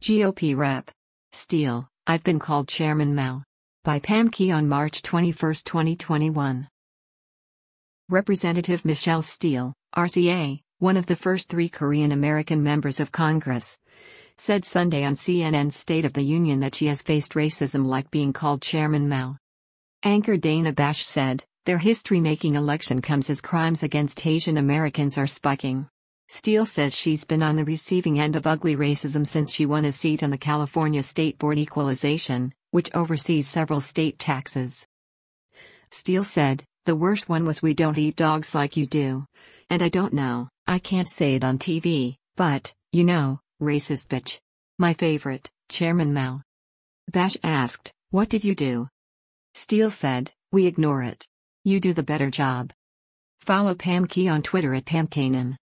GOP Rep. Steele, I've been called Chairman Mao. By Pam Key on March 21, 2021. Representative Michelle Steele, RCA, one of the first 3 Korean-American members of Congress, said Sunday on CNN's State of the Union that she has faced racism like being called Chairman Mao. Anchor Dana Bash said, their history-making election comes as crimes against Asian Americans are spiking. Steele says she's been on the receiving end of ugly racism since she won a seat on the California State Board Equalization, which oversees several state taxes. Steele said, the worst one was we don't eat dogs like you do. And I don't know, I can't say it on TV, but, you know, racist bitch. My favorite, Chairman Mao. Bash asked, what did you do? Steele said, we ignore it. You do the better job. Follow Pam Key on Twitter at PamKanan.